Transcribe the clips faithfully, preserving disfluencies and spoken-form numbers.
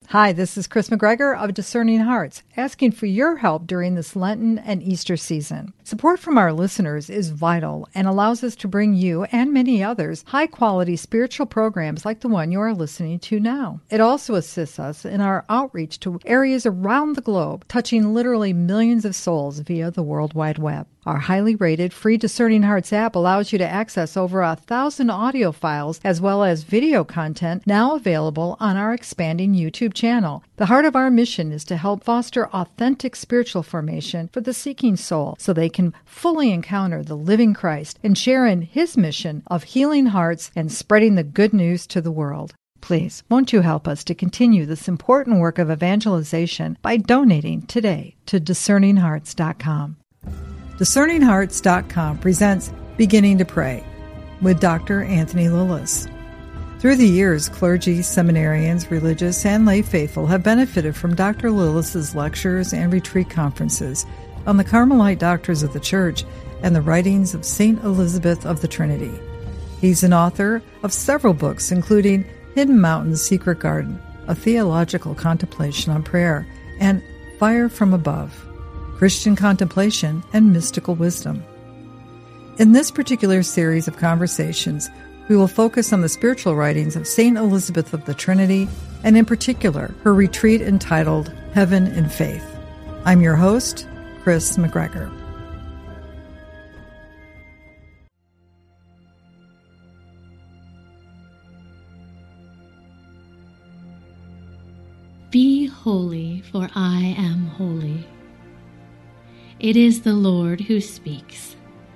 Hi, this is Chris McGregor of Discerning Hearts, asking for your help during this Lenten and Easter season. Support from our listeners is vital and allows us to bring you and many others high-quality spiritual programs like the one you are listening to now. It also assists us in our outreach to areas around the globe, touching literally millions of souls via the World Wide Web. Our highly rated free Discerning Hearts app allows you to access over a thousand audio files as well as video content now available on our expanding YouTube channel. The heart of our mission is to help foster authentic spiritual formation for the seeking soul so they can fully encounter the living Christ and share in His mission of healing hearts and spreading the good news to the world. Please, won't you help us to continue this important work of evangelization by donating today to discerning hearts dot com. discerning hearts dot com presents Beginning to Pray with Doctor Anthony Lillis. Through the years, clergy, seminarians, religious, and lay faithful have benefited from Doctor Lillis's lectures and retreat conferences on the Carmelite doctrines of the Church and the writings of Saint Elizabeth of the Trinity. He's an author of several books, including Hidden Mountain's Secret Garden, a theological contemplation on prayer, and Fire from Above, Christian Contemplation and Mystical Wisdom. In this particular series of conversations, we will focus on the spiritual writings of Saint Elizabeth of the Trinity, and in particular, her retreat entitled Heaven in Faith. I'm your host, Chris McGregor. Be holy, for I am holy. It is the Lord who speaks.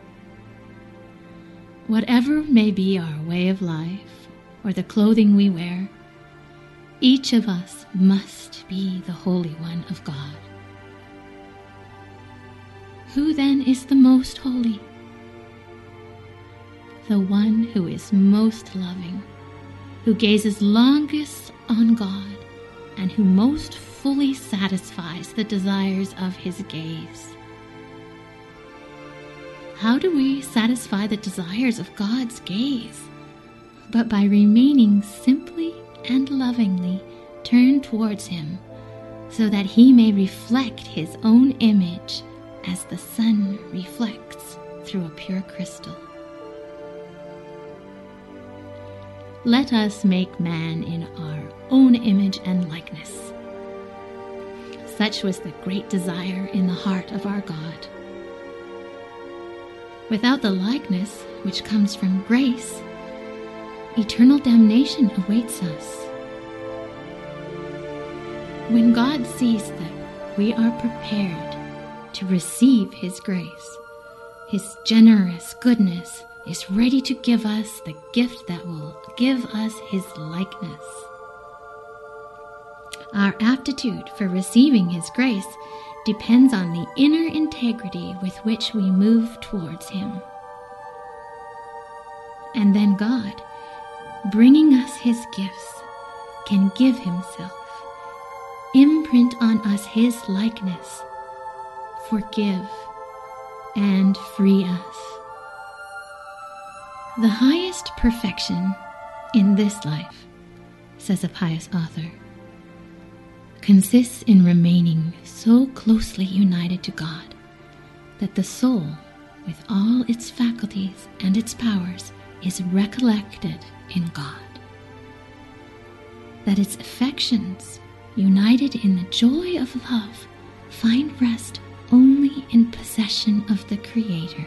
Whatever may be our way of life or the clothing we wear, each of us must be the Holy One of God. Who then is the most holy? The one who is most loving, who gazes longest on God, and who most fully satisfies the desires of his gaze. How do we satisfy the desires of God's gaze? But by remaining simply and lovingly turned towards Him, so that He may reflect His own image as the sun reflects through a pure crystal. Let us make man in our own image and likeness. Such was the great desire in the heart of our God. Without the likeness which comes from grace, eternal damnation awaits us. When God sees that we are prepared to receive His grace, His generous goodness is ready to give us the gift that will give us His likeness. Our aptitude for receiving His grace depends on the inner integrity with which we move towards Him. And then God, bringing us His gifts, can give Himself, imprint on us His likeness, forgive, and free us. The highest perfection in this life, says a pious author, consists in remaining so closely united to God that the soul, with all its faculties and its powers, is recollected in God. That its affections, united in the joy of love, find rest only in possession of the Creator.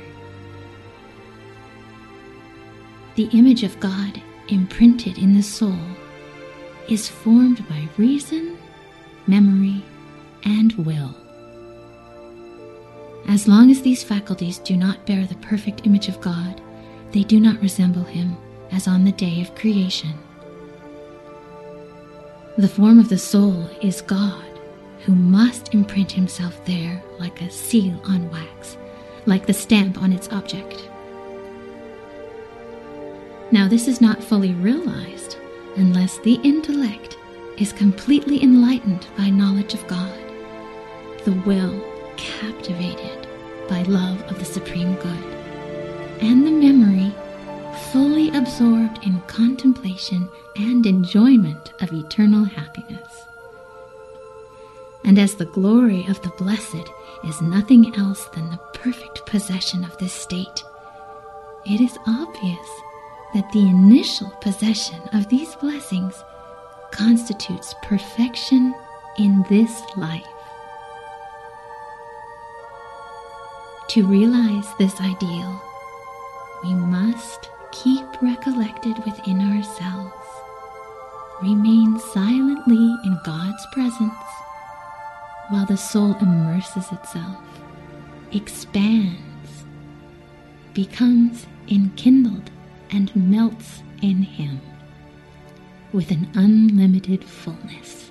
The image of God imprinted in the soul is formed by reason, memory, and will. As long as these faculties do not bear the perfect image of God, they do not resemble Him as on the day of creation. The form of the soul is God, who must imprint Himself there like a seal on wax, like the stamp on its object. Now this is not fully realized unless the intellect is completely enlightened by knowledge of God, the will captivated by love of the supreme good, and the memory fully absorbed in contemplation and enjoyment of eternal happiness. And as the glory of the blessed is nothing else than the perfect possession of this state, it is obvious that the initial possession of these blessings constitutes perfection in this life. To realize this ideal, we must keep recollected within ourselves, remain silently in God's presence, while the soul immerses itself, expands, becomes enkindled, and melts in Him with an unlimited fullness.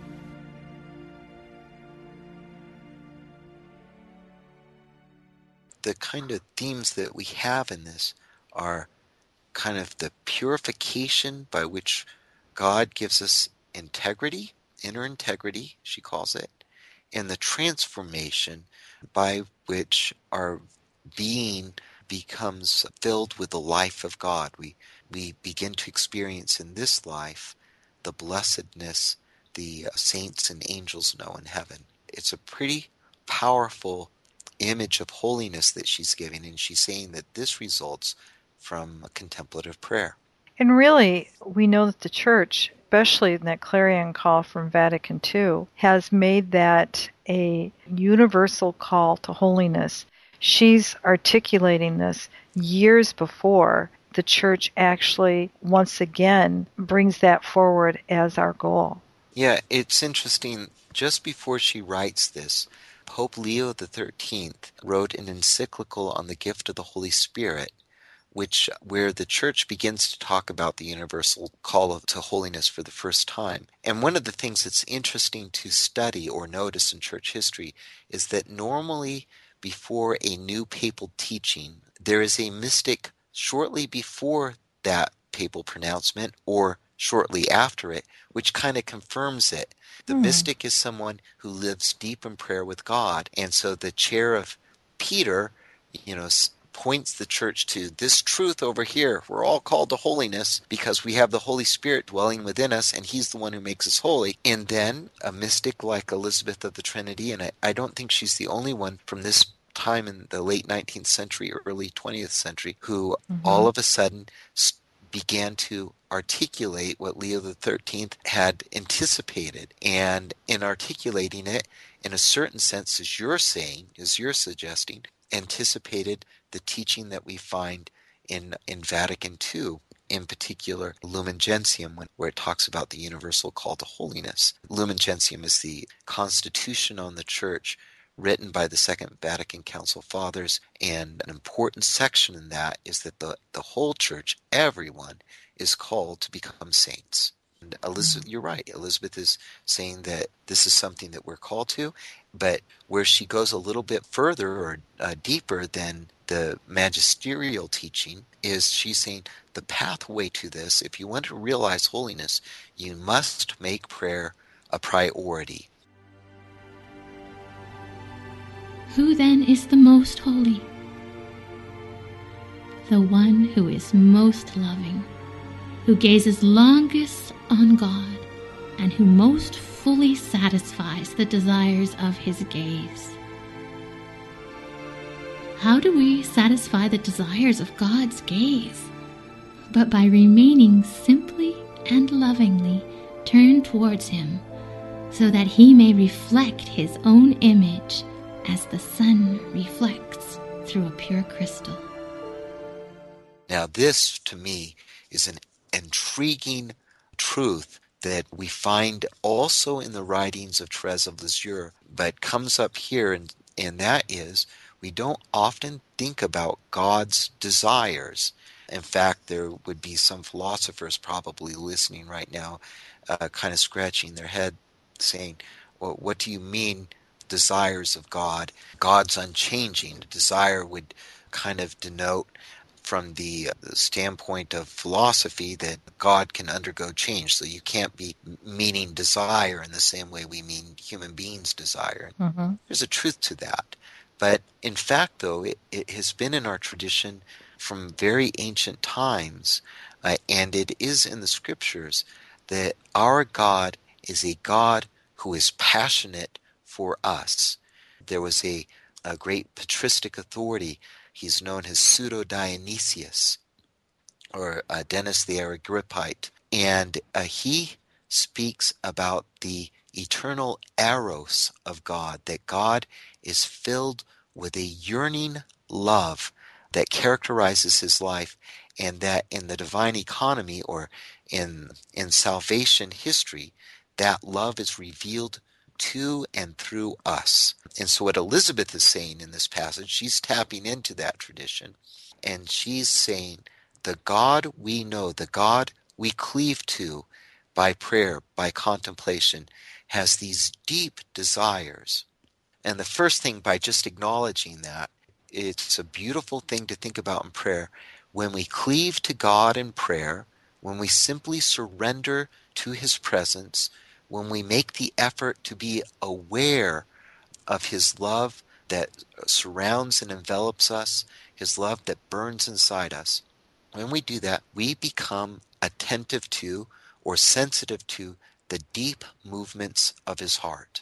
The kind of themes that we have in this are kind of the purification by which God gives us integrity, inner integrity, she calls it, and the transformation by which our being becomes filled with the life of God. We we begin to experience in this life the blessedness the saints and angels know in heaven. It's a pretty powerful image of holiness that she's giving, and she's saying that this results from a contemplative prayer. And really, we know that the Church, especially in that clarion call from Vatican two, has made that a universal call to holiness. She's articulating this years before the Church actually, once again, brings that forward as our goal. Yeah, it's interesting. Just before she writes this, Pope Leo the thirteenth wrote an encyclical on the gift of the Holy Spirit, which where the Church begins to talk about the universal call to holiness for the first time. And one of the things that's interesting to study or notice in Church history is that normally before a new papal teaching, there is a mystic shortly before that papal pronouncement or shortly after it, which kind of confirms it. The hmm. mystic is someone who lives deep in prayer with God. And so the chair of Peter, you know, points the Church to this truth over here. We're all called to holiness because we have the Holy Spirit dwelling within us, and He's the one who makes us holy. And then a mystic like Elizabeth of the Trinity, and I, I don't think she's the only one from this time in the late nineteenth century or early twentieth century, who mm-hmm. all of a sudden st- began to articulate what Leo the thirteenth had anticipated. And in articulating it, in a certain sense, as you're saying, as you're suggesting, anticipated the teaching that we find in, in Vatican two, in particular Lumen Gentium, where it talks about the universal call to holiness. Lumen Gentium is the constitution on the Church written by the Second Vatican Council Fathers, and an important section in that is that the, the whole Church, everyone, is called to become saints. And Elizabeth, you're right, Elizabeth is saying that this is something that we're called to, but where she goes a little bit further or uh, deeper than the magisterial teaching is she's saying the pathway to this, if you want to realize holiness, you must make prayer a priority. Who then is the most holy? The one who is most loving, who gazes longest on God, and who most fully satisfies the desires of his gaze. How do we satisfy the desires of God's gaze? But by remaining simply and lovingly turned towards Him, so that He may reflect His own image as the sun reflects through a pure crystal. Now this, to me, is an intriguing truth that we find also in the writings of Therese of Lisieux, but comes up here, and, and that is, we don't often think about God's desires. In fact, there would be some philosophers probably listening right now, uh, kind of scratching their head, saying, well, what do you mean desires of God? God's unchanging. Desire would kind of denote from the standpoint of philosophy that God can undergo change. So you can't be meaning desire in the same way we mean human beings desire. Mm-hmm. There's a truth to that. But in fact, though, it, it has been in our tradition from very ancient times, uh, and it is in the scriptures, that our God is a God who is passionate for us. There was a, a great patristic authority. He's known as Pseudo-Dionysius, or uh, Dennis the Areopagus, and uh, he speaks about the eternal eros of God, that God is filled with a yearning love that characterizes his life, and that in the divine economy, or in in salvation history, that love is revealed to and through us. And so what Elizabeth is saying in this passage, she's tapping into that tradition, and she's saying, the God we know, the God we cleave to by prayer, by contemplation, has these deep desires. And the first thing, by just acknowledging that, it's a beautiful thing to think about in prayer. When we cleave to God in prayer, when we simply surrender to his presence, when we make the effort to be aware of his love that surrounds and envelops us, his love that burns inside us, when we do that, we become attentive to or sensitive to the deep movements of his heart.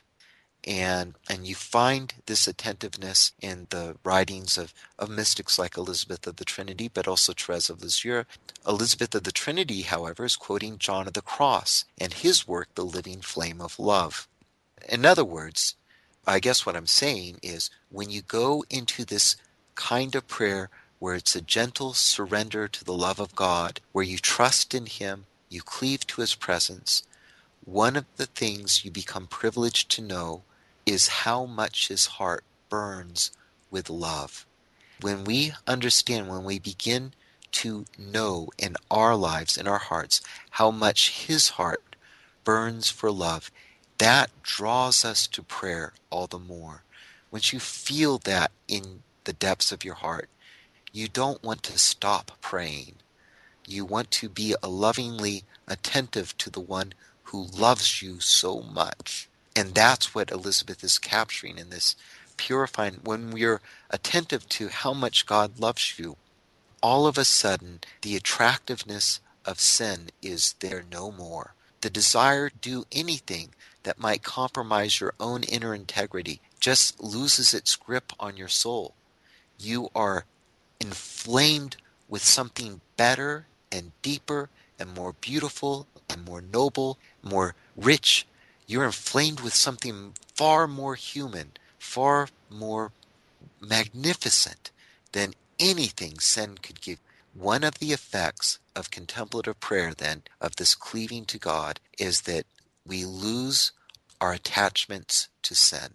And and you find this attentiveness in the writings of, of mystics like Elizabeth of the Trinity, but also Therese of Lisieux. Elizabeth of the Trinity, however, is quoting John of the Cross and his work, The Living Flame of Love. In other words, I guess what I'm saying is, when you go into this kind of prayer where it's a gentle surrender to the love of God, where you trust in him, you cleave to his presence, one of the things you become privileged to know is how much his heart burns with love. When we understand, when we begin to know in our lives, in our hearts, how much his heart burns for love, that draws us to prayer all the more. Once you feel that in the depths of your heart, you don't want to stop praying. You want to be a lovingly attentive to the one who loves you so much. And that's what Elizabeth is capturing in this purifying. When we're attentive to how much God loves you, all of a sudden the attractiveness of sin is there no more. The desire to do anything that might compromise your own inner integrity just loses its grip on your soul. You are inflamed with something better and deeper and more beautiful and more noble, more rich. You're inflamed with something far more human, far more magnificent than anything sin could give. One of the effects of contemplative prayer, then, of this cleaving to God, is that we lose our attachments to sin.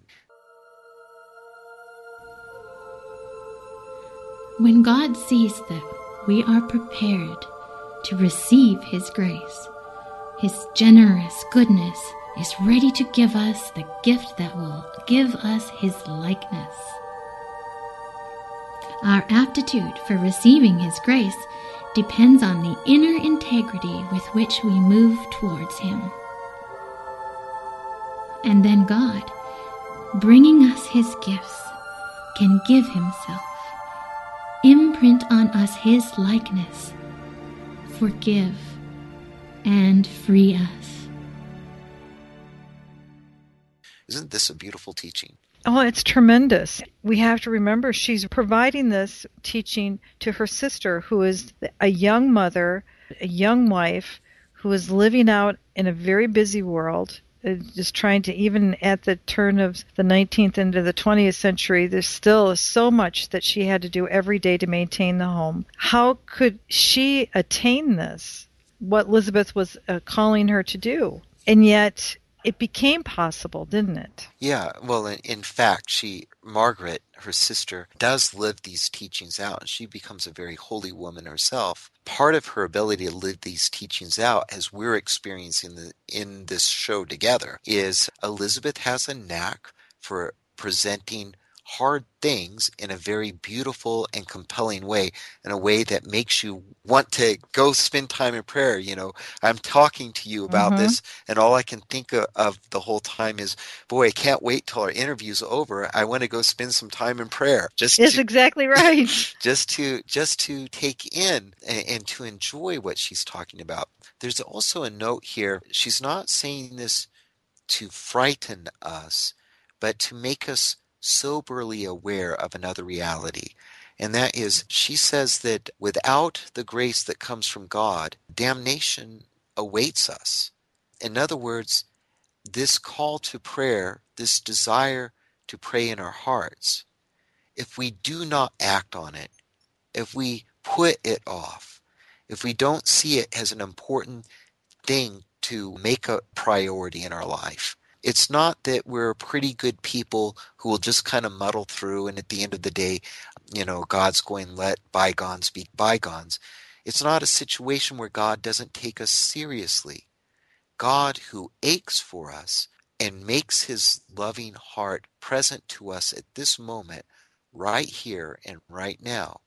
When God sees that we are prepared to receive his grace, his generous goodness is ready to give us the gift that will give us his likeness. Our aptitude for receiving his grace depends on the inner integrity with which we move towards him. And then God, bringing us his gifts, can give himself, imprint on us his likeness, forgive, and free us. Isn't this a beautiful teaching? Oh, it's tremendous. We have to remember she's providing this teaching to her sister, who is a young mother, a young wife, who is living out in a very busy world, uh, just trying to, even at the turn of the nineteenth into the twentieth century, there's still so much that she had to do every day to maintain the home. How could she attain this, what Elizabeth was uh, calling her to do? And yet it became possible, didn't it? Yeah, well, in, in fact, she, Margaret, her sister, does live these teachings out, and she becomes a very holy woman herself. Part of her ability to live these teachings out, as we're experiencing the, in this show together, is Elizabeth has a knack for presenting hard things in a very beautiful and compelling way, in a way that makes you want to go spend time in prayer. You know, I'm talking to you about Mm-hmm. this, and all I can think of, of the whole time is, boy, I can't wait till our interview's over. I want to go spend some time in prayer. Just It's to, exactly right. just to just to take in and, and to enjoy what she's talking about. There's also a note here. She's not saying this to frighten us, but to make us soberly aware of another reality. And that is, she says that without the grace that comes from God, damnation awaits us. In other words, this call to prayer, this desire to pray in our hearts, if we do not act on it, if we put it off, if we don't see it as an important thing to make a priority in our life, it's not that we're pretty good people who will just kind of muddle through and at the end of the day, you know, God's going, let bygones be bygones. It's not a situation where God doesn't take us seriously. God, who aches for us and makes his loving heart present to us at this moment, right here and right now,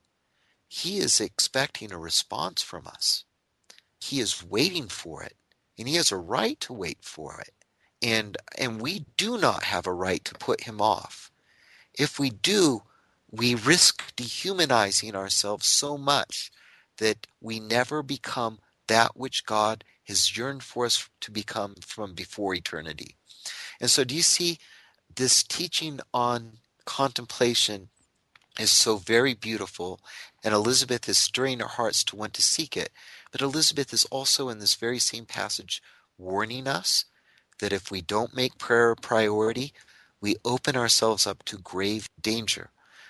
he is expecting a response from us. He is waiting for it, and he has a right to wait for it. And and we do not have a right to put him off. If we do, we risk dehumanizing ourselves so much that we never become that which God has yearned for us to become from before eternity. And so do you see, this teaching on contemplation is so very beautiful, and Elizabeth is stirring our hearts to want to seek it. But Elizabeth is also in this very same passage warning us that if we don't make prayer a priority, we open ourselves up to grave danger.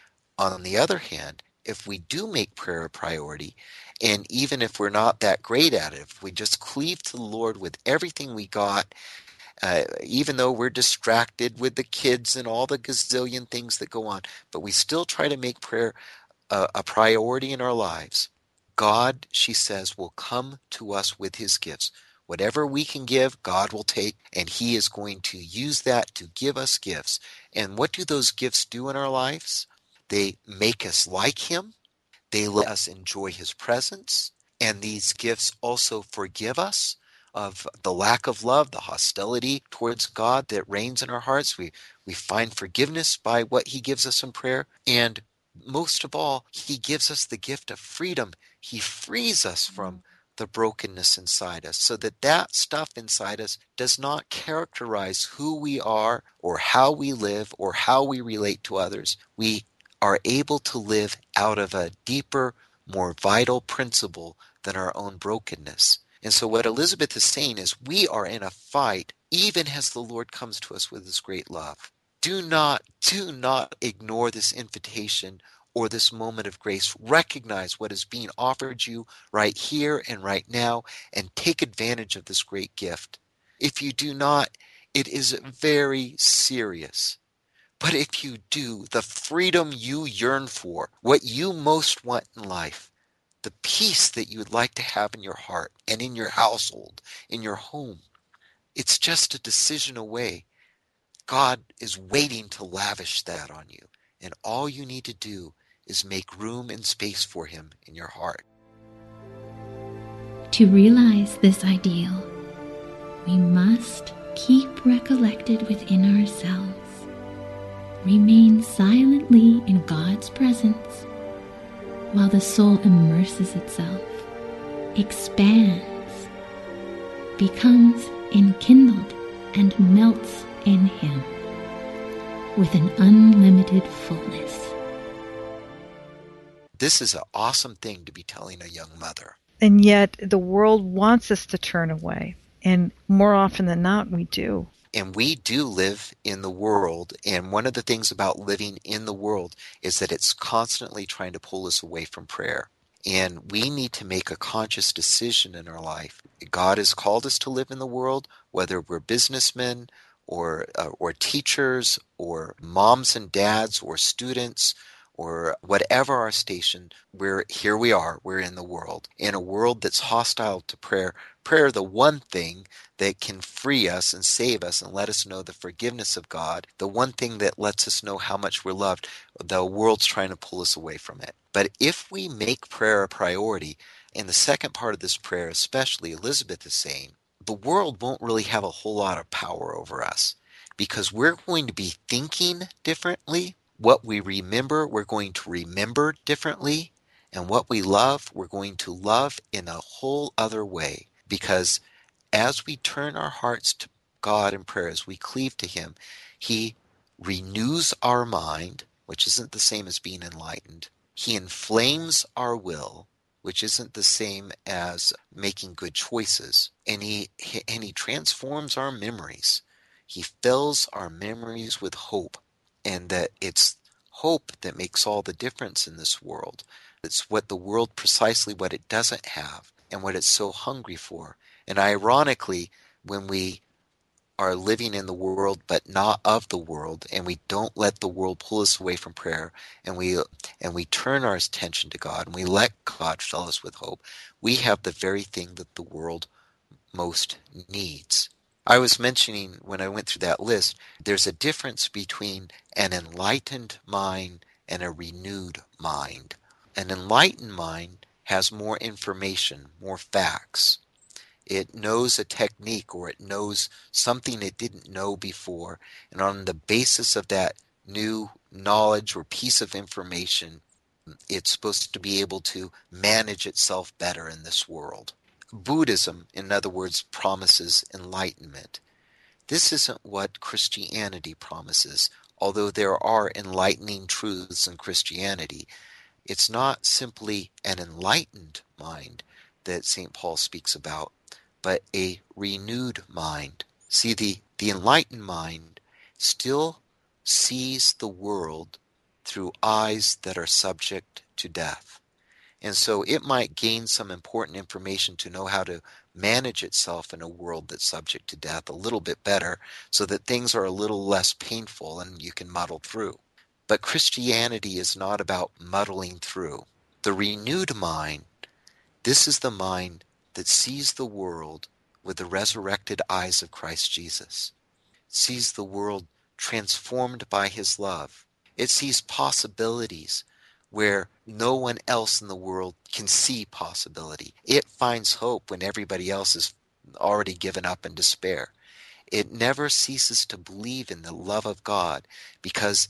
On the other hand, if we do make prayer a priority, and even if we're not that great at it, if we just cleave to the Lord with everything we got, uh, even though we're distracted with the kids and all the gazillion things that go on, but we still try to make prayer a, a priority in our lives, God, she says, will come to us with his gifts. Whatever we can give, God will take, and he is going to use that to give us gifts. And what do those gifts do in our lives? They make us like him. They let us enjoy his presence. And these gifts also forgive us of the lack of love, the hostility towards God that reigns in our hearts. We, we find forgiveness by what he gives us in prayer. And most of all, he gives us the gift of freedom. He frees us from the brokenness inside us, so that that stuff inside us does not characterize who we are or how we live or how we relate to others. We are able to live out of a deeper, more vital principle than our own brokenness. And so what Elizabeth is saying is, we are in a fight even as the Lord comes to us with his great love. Do not, do not ignore this invitation or this moment of grace. Recognize what is being offered you right here and right now, and take advantage of this great gift. If you do not, it is very serious. But if you do, the freedom you yearn for, what you most want in life, the peace that you would like to have in your heart and in your household, in your home, it's just a decision away. God is waiting to lavish that on you. And all you need to do is make room and space for him in your heart. To realize this ideal, we must keep recollected within ourselves, remain silently in God's presence, while the soul immerses itself, expands, becomes enkindled, and melts in him with an unlimited fullness. This is an awesome thing to be telling a young mother. And yet the world wants us to turn away. And more often than not, we do. And we do live in the world. And one of the things about living in the world is that it's constantly trying to pull us away from prayer. And we need to make a conscious decision in our life. God has called us to live in the world, whether we're businessmen or uh, or teachers or moms and dads or students or whatever our station. We're here we are, we're in the world. In a world that's hostile to prayer, prayer, the one thing that can free us and save us and let us know the forgiveness of God, the one thing that lets us know how much we're loved, the world's trying to pull us away from it. But if we make prayer a priority, and the second part of this prayer especially, Elizabeth is saying, the world won't really have a whole lot of power over us, because we're going to be thinking differently. What we remember, we're going to remember differently. And what we love, we're going to love in a whole other way. Because as we turn our hearts to God in prayer, as we cleave to him, he renews our mind, which isn't the same as being enlightened. He inflames our will, which isn't the same as making good choices. And he, he and he transforms our memories. He fills our memories with hope, and that it's hope that makes all the difference in this world. It's what the world, precisely what it doesn't have and what it's so hungry for. And ironically, when we are living in the world but not of the world, and we don't let the world pull us away from prayer, and we and we turn our attention to God, and we let God fill us with hope, we have the very thing that the world most needs. I was mentioning when I went through that list, there's a difference between an enlightened mind and a renewed mind. An enlightened mind has more information, more facts. It knows a technique, or it knows something it didn't know before. And on the basis of that new knowledge or piece of information, it's supposed to be able to manage itself better in this world. Buddhism, in other words, promises enlightenment. This isn't what Christianity promises. Although there are enlightening truths in Christianity, it's not simply an enlightened mind that Saint Paul speaks about, but a renewed mind. See, the, the enlightened mind still sees the world through eyes that are subject to death. And so it might gain some important information to know how to manage itself in a world that's subject to death a little bit better, so that things are a little less painful and you can muddle through. But Christianity is not about muddling through. The renewed mind, this is the mind that sees the world with the resurrected eyes of Christ Jesus. It sees the world transformed by his love. It sees possibilities where no one else in the world can see possibility. It finds hope when everybody else has already given up in despair. It never ceases to believe in the love of God, because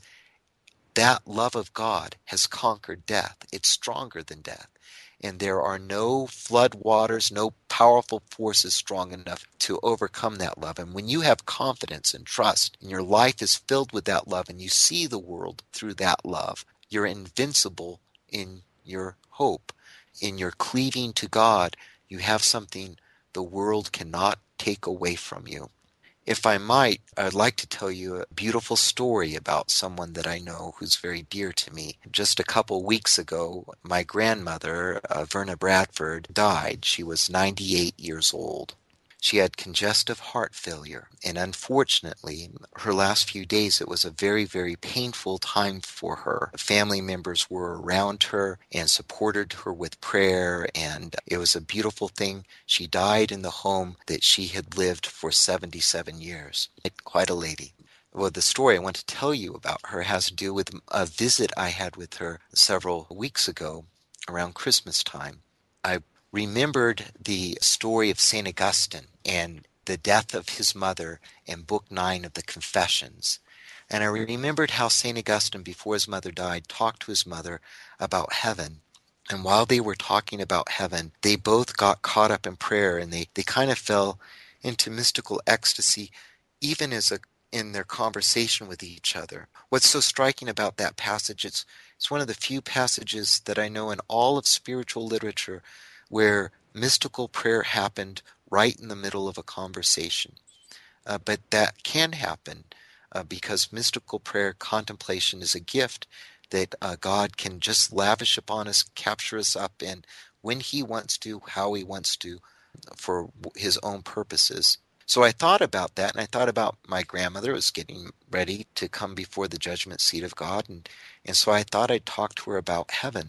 that love of God has conquered death. It's stronger than death. And there are no flood waters, no powerful forces strong enough to overcome that love. And when you have confidence and trust, and your life is filled with that love, and you see the world through that love, you're invincible in your hope. In your cleaving to God, you have something the world cannot take away from you. If I might, I'd like to tell you a beautiful story about someone that I know who's very dear to me. Just a couple weeks ago, my grandmother, uh, Verna Bradford, died. She was ninety-eight years old. She had congestive heart failure, and unfortunately, her last few days, it was a very, very painful time for her. Family members were around her and supported her with prayer, and it was a beautiful thing. She died in the home that she had lived for seventy-seven years. Quite a lady. Well, the story I want to tell you about her has to do with a visit I had with her several weeks ago around Christmas time. I remembered the story of Saint Augustine and the death of his mother in Book nine of the Confessions. And I remembered how Saint Augustine, before his mother died, talked to his mother about heaven. And while they were talking about heaven, they both got caught up in prayer, and they, they kind of fell into mystical ecstasy, even as a in their conversation with each other. What's so striking about that passage, it's, it's one of the few passages that I know in all of spiritual literature where mystical prayer happened right in the middle of a conversation. Uh, but that can happen uh, because mystical prayer contemplation is a gift that uh, God can just lavish upon us, capture us up in when he wants to, how he wants to, for his own purposes. So I thought about that, and I thought about my grandmother who was getting ready to come before the judgment seat of God, and, and so I thought I'd talk to her about heaven.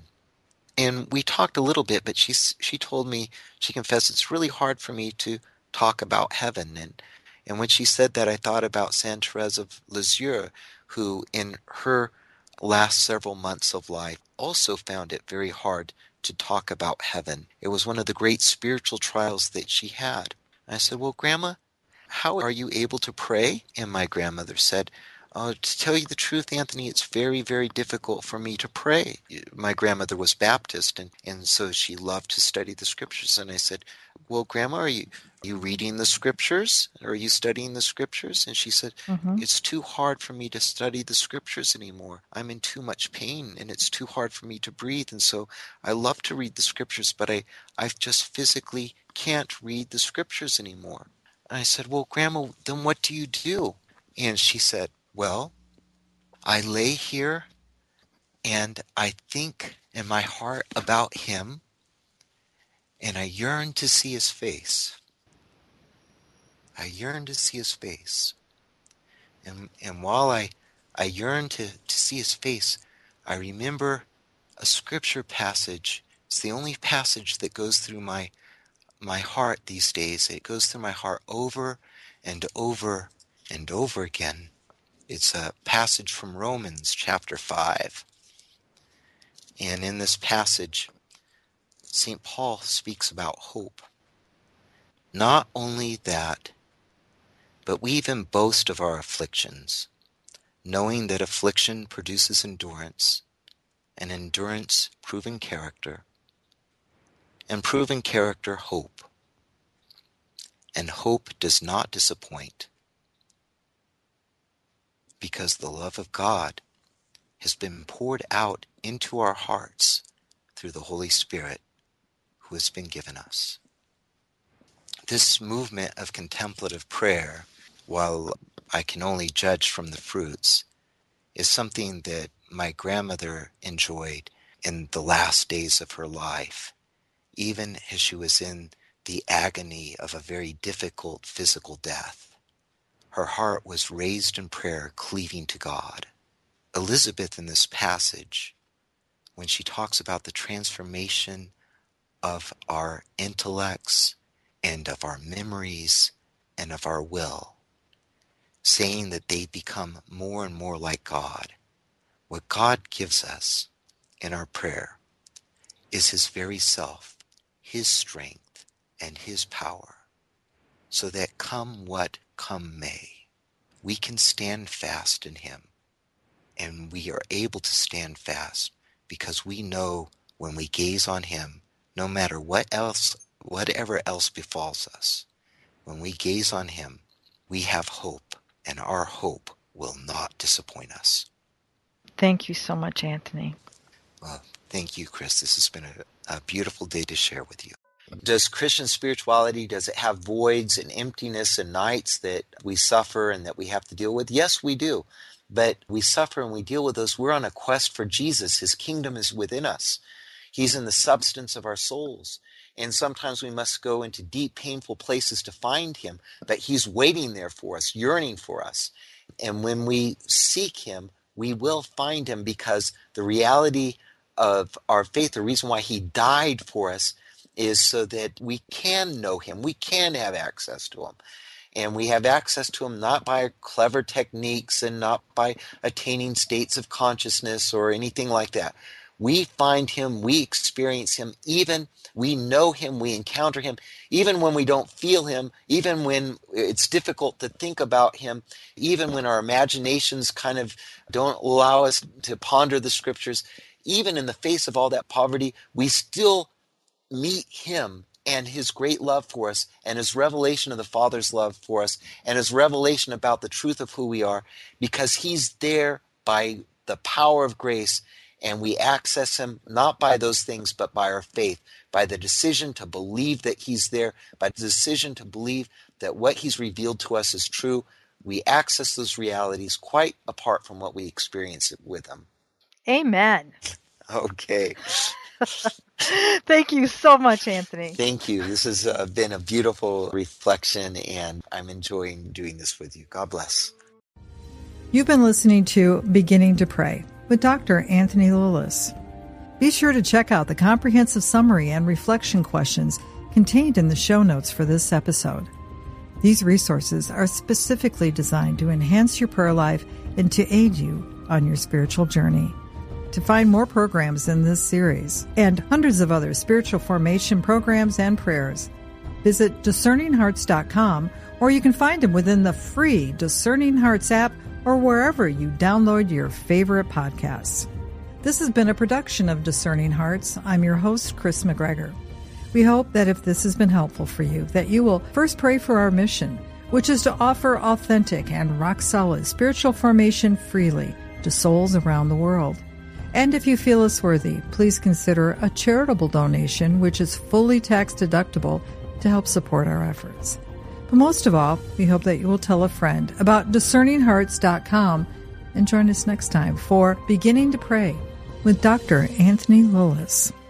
And we talked a little bit, but she she told me, she confessed, it's really hard for me to talk about heaven. And and when she said that, I thought about Saint Therese of Lisieux, who in her last several months of life also found it very hard to talk about heaven. It was one of the great spiritual trials that she had. And I said, well, Grandma, how are you able to pray? And my grandmother said, Uh, to tell you the truth, Anthony, it's very, very difficult for me to pray. My grandmother was Baptist, and, and so she loved to study the scriptures. And I said, well, Grandma, are you, are you reading the scriptures? Are you studying the scriptures? And she said, mm-hmm. It's too hard for me to study the scriptures anymore. I'm in too much pain, and it's too hard for me to breathe. And so I love to read the scriptures, but I, I just physically can't read the scriptures anymore. And I said, well, Grandma, then what do you do? And she said, well, I lay here and I think in my heart about him, and I yearn to see his face. I yearn to see his face. And and while I, I yearn to, to see his face, I remember a scripture passage. It's the only passage that goes through my my heart these days. It goes through my heart over and over and over again. It's a passage from Romans chapter five. And in this passage, Saint Paul speaks about hope. Not only that, but we even boast of our afflictions, knowing that affliction produces endurance, and endurance proven character, and proven character hope. And hope does not disappoint, because the love of God has been poured out into our hearts through the Holy Spirit who has been given us. This movement of contemplative prayer, while I can only judge from the fruits, is something that my grandmother enjoyed in the last days of her life, even as she was in the agony of a very difficult physical death. Her heart was raised in prayer, cleaving to God. Elizabeth, in this passage, when she talks about the transformation of our intellects and of our memories and of our will, saying that they become more and more like God, what God gives us in our prayer is his very self, his strength, and his power, so that come what come may, we can stand fast in him. And we are able to stand fast because we know when we gaze on him, no matter what else, whatever else befalls us, when we gaze on him, we have hope, and our hope will not disappoint us. Thank you so much, Anthony. Well, thank you, Chris. This has been a, a beautiful day to share with you. Does Christian spirituality, does it have voids and emptiness and nights that we suffer and that we have to deal with? Yes, we do. But we suffer and we deal with those. We're on a quest for Jesus. His kingdom is within us. He's in the substance of our souls. And sometimes we must go into deep, painful places to find him. But he's waiting there for us, yearning for us. And when we seek him, we will find him, because the reality of our faith, the reason why he died for us, is so that we can know him. We can have access to him. And we have access to him not by clever techniques and not by attaining states of consciousness or anything like that. We find him, we experience him, even we know him, we encounter him, even when we don't feel him, even when it's difficult to think about him, even when our imaginations kind of don't allow us to ponder the scriptures. Even in the face of all that poverty, we still meet him and his great love for us, and his revelation of the Father's love for us, and his revelation about the truth of who we are, because he's there by the power of grace, and we access him not by those things, but by our faith, by the decision to believe that he's there, by the decision to believe that what he's revealed to us is true. We access those realities quite apart from what we experience with him. Amen. Okay. Thank you so much, Anthony. Thank you. This has uh, been a beautiful reflection, and I'm enjoying doing this with you. God bless. You've been listening to Beginning to Pray with Doctor Anthony Lilles. Be sure to check out the comprehensive summary and reflection questions contained in the show notes for this episode. These resources are specifically designed to enhance your prayer life and to aid you on your spiritual journey. To find more programs in this series and hundreds of other spiritual formation programs and prayers, visit discerning hearts dot com, or you can find them within the free Discerning Hearts app or wherever you download your favorite podcasts. This has been a production of Discerning Hearts. I'm your host, Chris McGregor. We hope that if this has been helpful for you, that you will first pray for our mission, which is to offer authentic and rock-solid spiritual formation freely to souls around the world. And if you feel us worthy, please consider a charitable donation, which is fully tax-deductible, to help support our efforts. But most of all, we hope that you will tell a friend about discerning hearts dot com and join us next time for Beginning to Pray with Doctor Anthony Lillis.